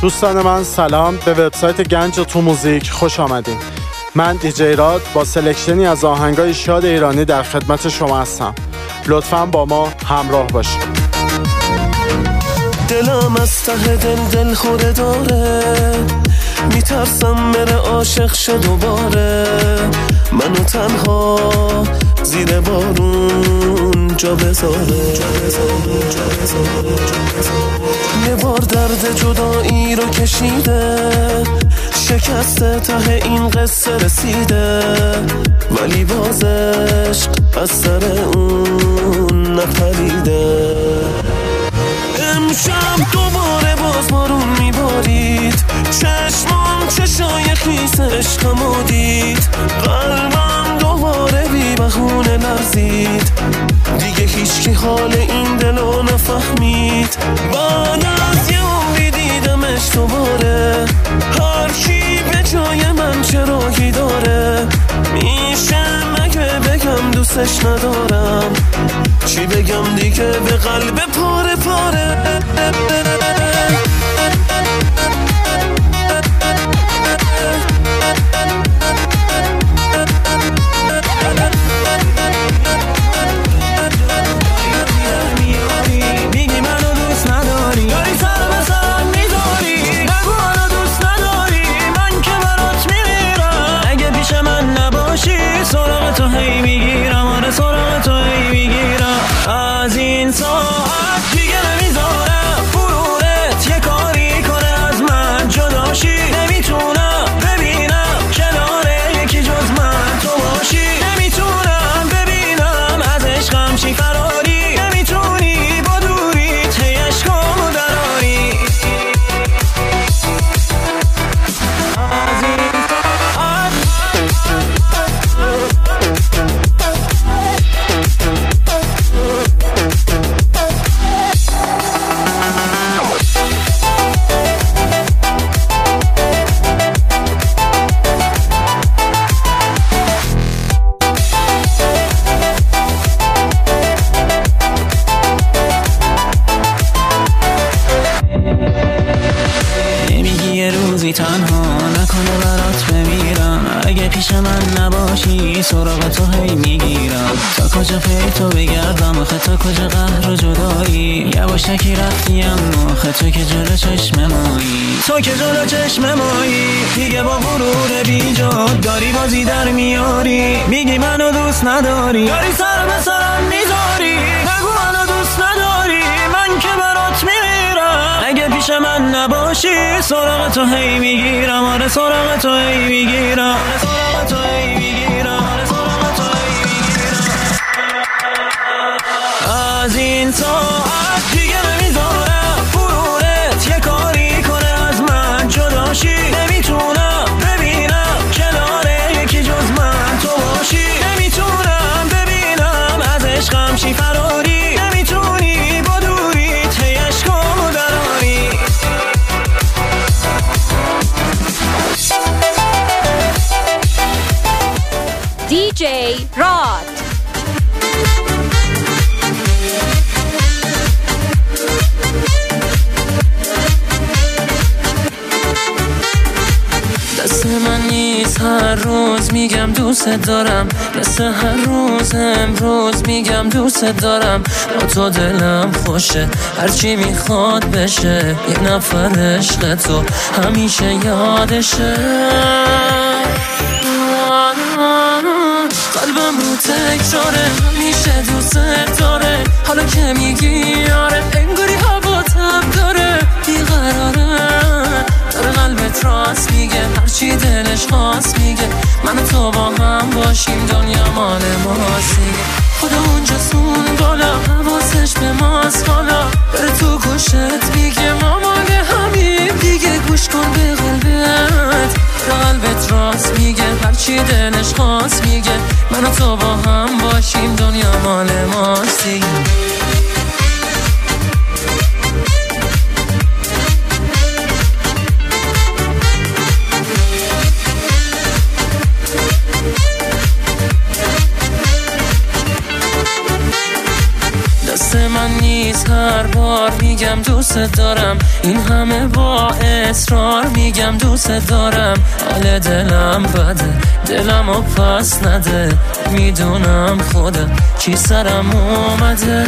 دوستان من سلام، به وبسایت گنج تو موزیک خوش آمدین. من دیجی راد با سلکشنی از آهنگای شاد ایرانی در خدمت شما هستم. لطفاً با ما همراه باشید. دلم از ته دل خوره داره، میترسم بره عاشق شه دوباره، منو تنها زیر بارون جا بذاره. یه بار درد جدایی رو کشیده، شکسته ته این قصه رسیده، ولی باز عشق از سر اون نپریده. امشب دوباره باز بارون میبارید، چشمام چشای خیس عشقمو دید، قلبم دوباره بی بهونه لرزید، دیگه هیچکی حال این دلو نفهمید. بعد از یه عمری دیدمش دوباره، هر کی به جای من چه راهی داره، میشه مگه بگم دوستش ندارم، چی بگم دیگه به قلب پاره پاره. میگی منو دوست نداری، داری سر به سرم میذاری، نگو منو دوست نداری، من که برات میمیرم، اگه پیش من نباشی سراغ تو هی میگیرم، آره سراغ تو هی میگیرم. از این ساعت دیگه نمیذارم فرورت یه کاری کنه از من جداشی، نمیتونم ببینم کنار یکی جز من تو باشی، نمیتونم ببینم از عشقم چی فراری، نمیتونی با دوریت هی عشقامو دراری. از این تنها نکنه برات بمیرم، اگه پیش من نباشی سراغ تو هی میگیرم، تا کجا پی تو بگردم آخه تا کجا قهر و جدایی، یواشکی رفتیم آخه تو که جلو چشم مایی، تو که جلو چشم مایی، دیگه با غرور بیجا داری بازی در میاری، میگی منو دوست نداری، داری سر به سرم میذاری، نگو منو دوست نداری، من که برات میمیرم، اگه پیش من نباشی سراغ تو هی میگیرم، آره سراغ تو هی میگیرم، سراغ تو هی میگیرم، سراغ تو هی میگیرم. از این ساعت دیگه نمیذارم فرورت یه کاری کنه از من جداشی، نمیتونم ببینم کنار یکی جز من تو باشی، نمیتونم ببینم از عشقم چی فراری، نمیتونی با دوریت هی عشقامو دراری. DJ Rod. دست من نیست هر روز میگم دوست دارم، مثل هر روز امروز میگم دوست دارم، با تو دلم خوشه هرچی میخواد بشه، یه نفر عشق تو همیشه یادشه، قلبم رو تکراره همیشه دوست داره، حالا که میگی آره انگاری هوا تب داره، بیقراره داره قلبت راست میگه، هرچی دلش خواست میگه، من و تو با هم باشیم دنیا مال ماست دیگه، خدا اونجا سون بالا حواسش به ماست حالا، بره تو گوشت میگه ما مال همیم دیگه، گوش کن به قلبت، قلبت راست میگه، هرچی دلش خواست میگه، من و تو با هم باشیم دنیا مال ماست دیگه. من نیست، هر بار میگم دوست دارم، این همه با اصرار میگم دوست دارم. حال دلم بده، دلمو پس نده، میدونم خودم چی سرم اومده.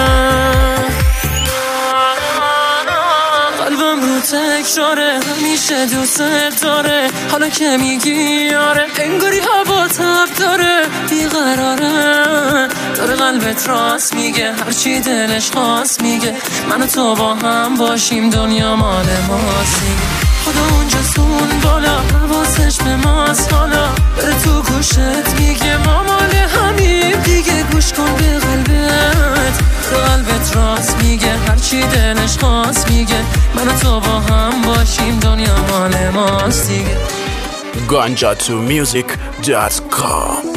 قلبم رو تکراره، همیشه دوست داره، حالا که میگی آره انگاری هوا تب داره. بیقراره داره قلبت راست میگه، هرچی دلش خواست میگه، من و تو با هم باشیم دنیا مال ماست. خدا اونجاست اون بالا، حواسش به ماست، حالا بره تو گوشت میگه ما مال همیم دیگه. گوش کن به قلبت، قلبت راست میگه، هرچی دلش خواست میگه، من و تو با هم باشیم دنیا مال ماست دیگه. ganjatomusic.com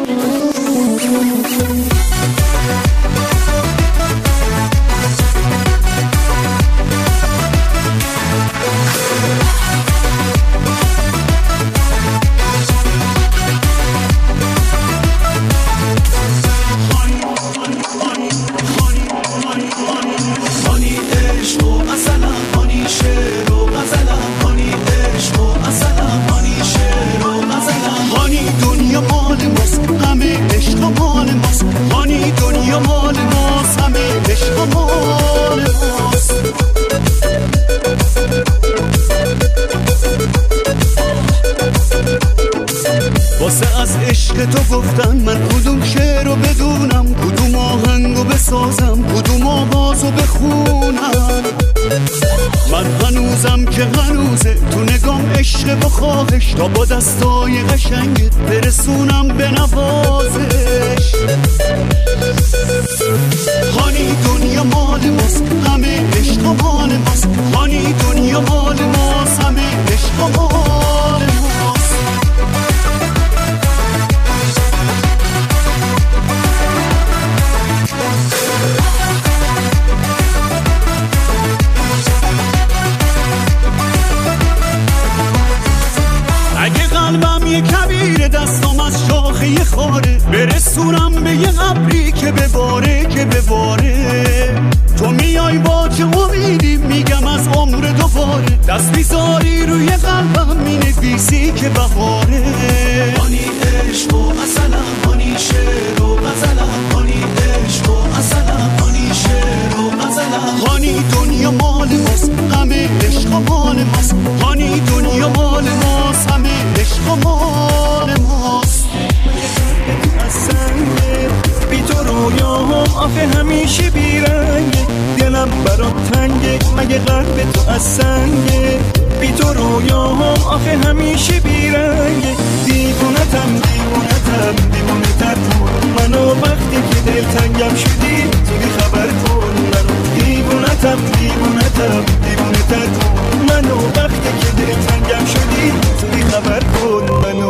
واسه از عشق تو گفتن من کدوم شعر رو بدونم، کدوم آهنگو بسازم، کدوم آوازو بخونم. من هنوزم که هنوزه تو نگام عشق با خواهش، تا با دستای قشنگت برسونم به نوازش. هانی دنیا مال ماست، همه عشق مال ماست. هانی دنیا مال ماست، همه عشق مال ماست. اگه قلبم یه کبیر دستم از شاخه یه خاره، برسونم به یه ابری که بباره که بباره. تو میای با چه امیدی میگم از عمر دوباره، دست بیزاری روی قلبم مینویسی که بهاره. هانی عشق و اصلا، هانی شعر و غزلم، هانی عشق و اصلا، هانی شعر و غزلم. هانی دنیا مال ماست، همه عشق مال ماست. هانی دنیا مال ماست، همه عشق مال ماست. بی تو رویاهم آخه همیشه بیرنگه، دلم برات تنگه مگه قلب تو از سنگه. بی تو رویاهم آخه همیشه بیرنگه، دیوونتم دیوونتم دیوونتر کن منو، وقتی که دلتنگم شدی زودی خبر کن منو. دیوونتم دیوونتم دیوونتر کن منو، وقتی که دلتنگم شدی زودی خبر کن منو.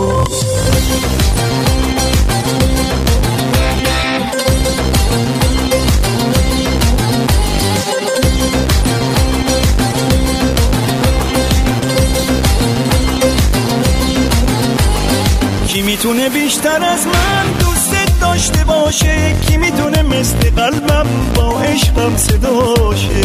کی میتونه بیشتر از من دوست داشته باشه، کی میتونه مثل قلبم با عشقم صداشه.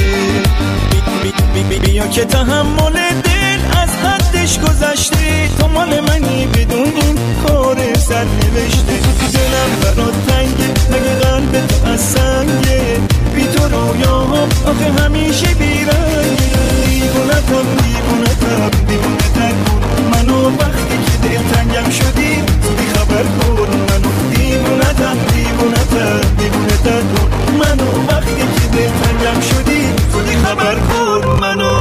بیا که تحمل دل از حدش گذشته، تو مال منی بدون این کار سر نوشته. دلم برات تنگه مگه قلب تو از سنگه، بی تو رویاهم آخه همیشه بیرنگه. دیوونتم دیوونتم دیوونتر کن منو، وقتی که دلتنگم شدی زودی خبر کن منو. دیوونتم دیوونتم دیوونتر کن منو، وقتی که دلتنگم شدی زودی خبر کن منو.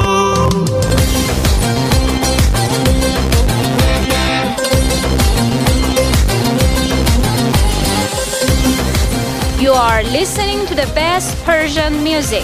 You are listening to the best Persian music.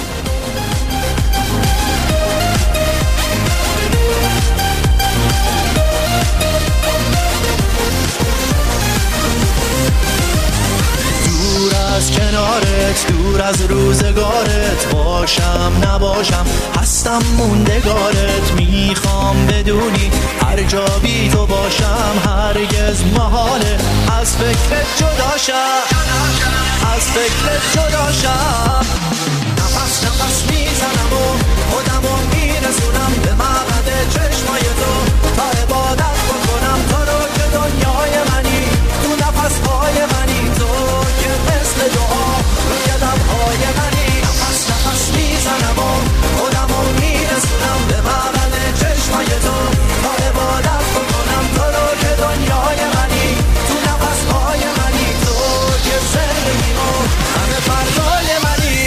دور از از کنارت دور از روزگارت باشم نباشم هستم موندگارت میخوام بدونی هر جا بی تو باشم هرگز محاله از فکرت جداشم از فکرت جداشم نفس نفس میزنم و خودمو میرسونم به مقعد چشمای تو تا عبادت بکنم تو رو که دنیای منی تو نفسهای منی تو که مثل دعا روی دمهای منی نفس نفس میزنم و خودمو میرسونم به مقعد چشمای تو تا عبادت بکنم تو رو که دنیای منی تو نفسهای منی تو که زندگیمو همه فردای منی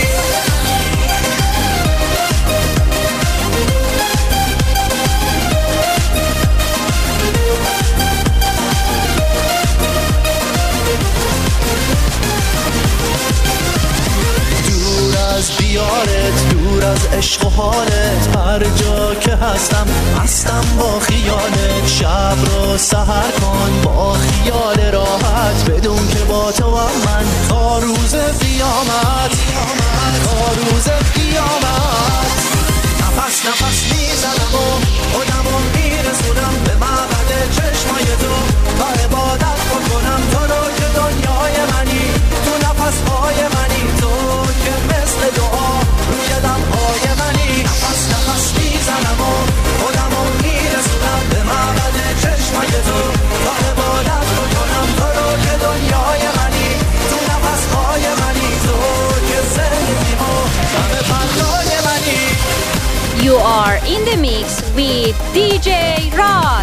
از دیارت دور از عشق و حالت هر جا که هستم با خیالت شب رو سحر کن با خیال راحت بدون که با تو من تا روز قیامت تا روز قیامت نفس نفس میزنم و خودمو میرسونم به مقعد چشمای تو تا عبادت بکنم تو رو که دنیای منی تو نفسهای منی تو که مثل دعا روی دمهای منی نفس نفس میزنم و خودمو میرسونم به مقعد چشمای تو تا عبادت بکنم تو رو که دنیای منی تو نفسهای منی تو که زندگیمو همه فردای منی. You are in the mix with DJ Rod.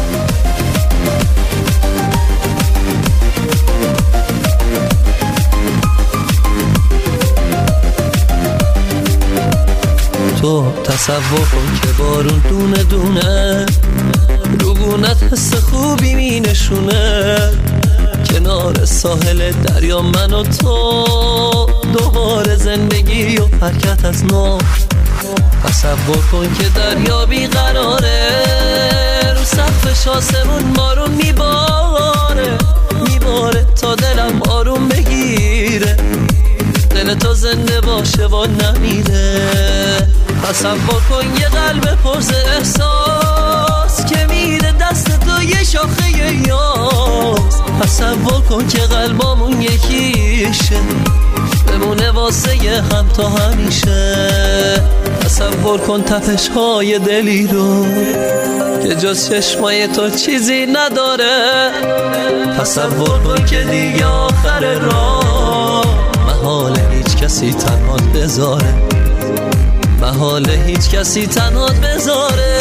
تو تصور کن که بارون دونه دونه روگونت حس خوبی می نشونه کنار ساحل دریا من و تو دوباره زندگی و حرکت از نو تصور کن که دریا بی قراره رو سقفش آسمون بارون میباره تا دلم آروم بگیره دل تو زنده باشه و نمیره تصور کن یه قلب پرز احساس که میره دست تو یه شاخه یاس تصور کن که قلبامون یکیشه بمونه واسه هم تا همیشه تصور کن تپش های دلی رو که جز چشمای تو چیزی نداره تصور کن که دیگه آخر راه محال هیچ کسی تنهات بذاره محال هیچ کسی تنهات بذاره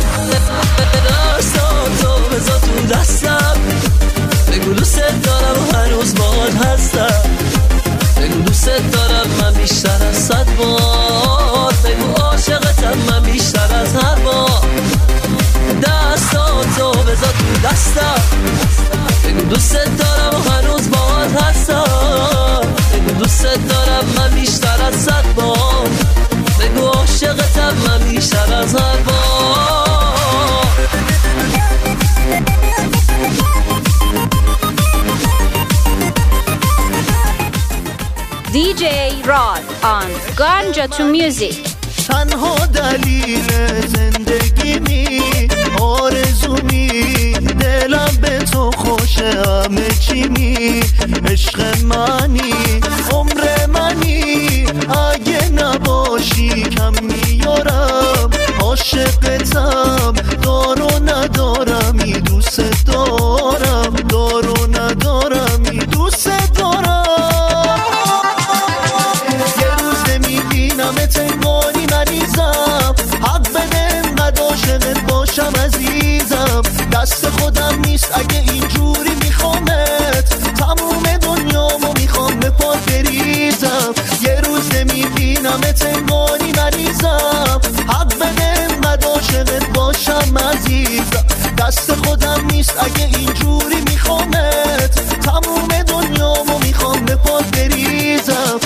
دستان تو بذار تو دستم بگو دوست دارم هنوز باهات هستم بگو دوست دارم من بیشتر از 100 بار بگو عاشقتم من بیشتر از هر بار دستان تو بذار تو دستم بگو دوست دارم هنوز باهات هستم بگو دوست دارم من بیشتر از 100 بار بگو عاشقتم من بیشتر از هر بار DJ Rod on Ganja to Music. تنها دلیل زندگیمی آرزومی دلم به تو خوشه همه چیمی عشق منی عمر منی اگه نباشی کم میارم عاشقتم دارو ندارمی دوست دارم دارو ندارمی دوست دارم یه روز نمیبینمت انگاری مریضم حق بده انقدر عاشقت باشم عزیزم دست خودم نیست اگه اینجوری میخوامت تموم دنیامو میخوام به پا بریزم یه روز نمیبینمت انگاری مریضم حق بده انقدر عاشقت باشم عزیزم دست خودم نیست اگه اینجوری میخوامت تموم دنیامو میخوام به پا بریزم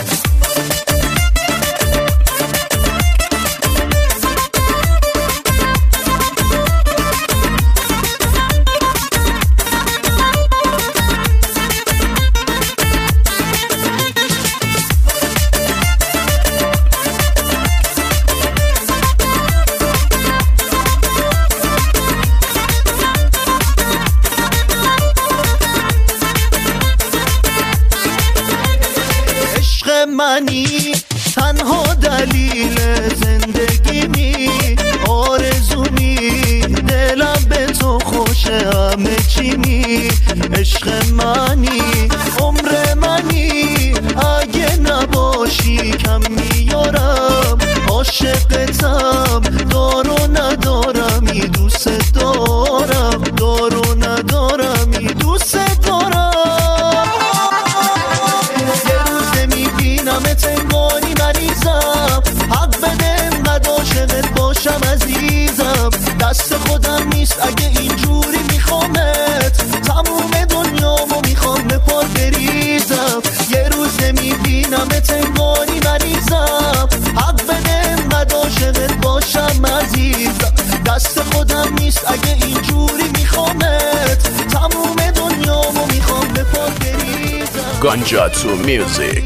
تنها دلیل زندگیمی آرزومی دلم به تو خوشه همه چیمی عشق منی عمر منی اگه نباشی کم میارم عاشقتم دارو ندارمی دوست دارم دارو ندارمی دوست دارم یه روزه میبینمت انگاری مریضم حق بده انقدر عاشقت باشم عزیزم دست خودم نیست اگه اینجوری میخوامت تموم دنیامو میخوام به پا بریزم یه روزه میبینمت انگاری مریضم حق بده انقدر عاشقت باشم عزیزم دست خودم نیست اگه اینجوری میخوامت تموم دنیامو میخوام به پا بریزم. گانجاتسو میوزیک.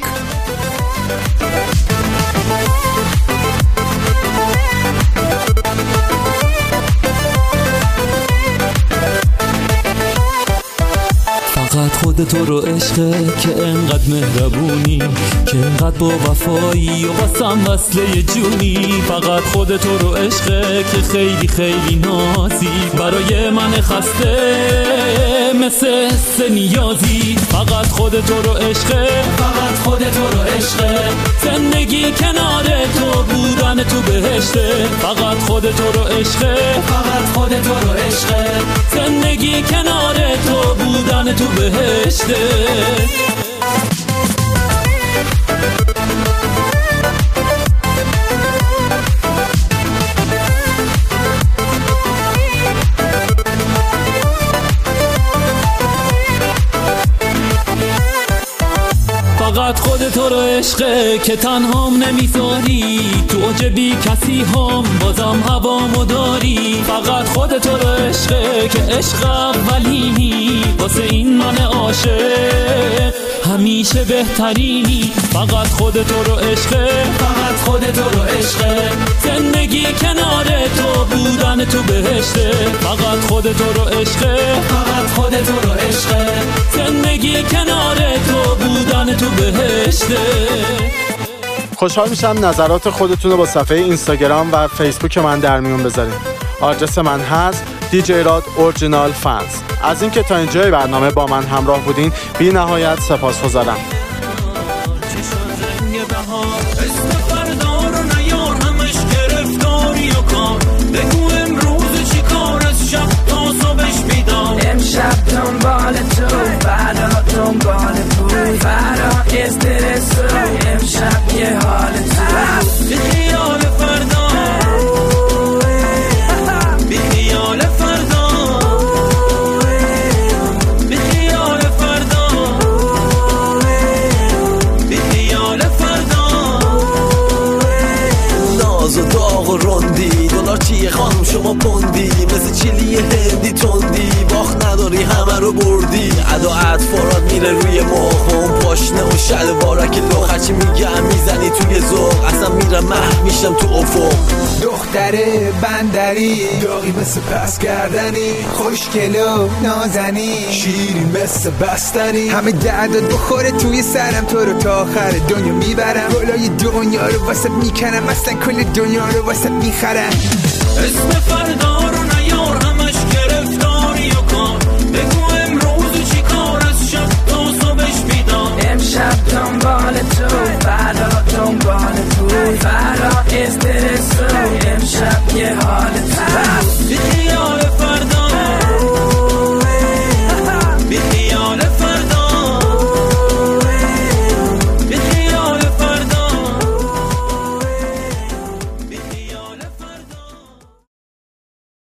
فقط خودت رو عشقه که انقدر مهربونی که انقدر با وفایی و واسم وصله جونی فقط خودت رو عشقه که خیلی خیلی نازی برای من خسته مثل حس نیازی فقط خودت رو عشقه فقط خودت رو عشقه زندگی کنار تو بودن تو بهشته فقط خودت رو عشقه فقط خودت رو عشقه زندگی کنار تو بودن تو بهشته فقط خودت رو عشقه که تنهام نمیذاری تو اوج بی کسی هم بازم هوامو داری فقط خودت رو عشقه که عشق اولینی واسه این من عاشق همیشه بهترینی فقط خودت رو عشقه فقط خودت رو عشقه زندگی کنار تو بودن تو بهشته فقط خودت رو عشقه فقط خودت رو عشقه زندگی کنار تو بودن تو بهشته. خوشحال میشم نظرات خودتون رو با صفحه اینستاگرام و فیسبوک من در میون بذارید. آدرس من هست دیجیراد اورجینال فنز. از اینکه تا اینجای برنامه با من همراه بودین بی نهایت سپاسگزارم. امشب دنبال تو فردا دنبال پول فردا استرس امشب یه حال تو بی خیال فردا بی خیال فردا بی خیال فردا بی خیال فردا ناز و داغ و رندی دلار چیه خانم شما پوندی مثل چیلی هندی تندی باخت نداری همه رو بردی ادا اطفارات میره روی مخم پاشنه و شلوارک لخ هرچی میگم میزنی توی ذوق اصلا میرم محو میشم تو افق دختره بندری داغی مثل پس کردنی خوشگل و نازنی شیرین مثل بستنی همه دردت بخوره توی سرم تو رو تا آخر دنیا میبرم بالای دنیا رو واسه میکنم اصلا کل دنیا رو واسه میخرم اسم فردا رو نیار همش گرفتاری و کار بگو امروز چی کار از شب تا صبحش بیدار امشب دنبال تو فردا دنبال پول فردا استرس امشب یه حال تو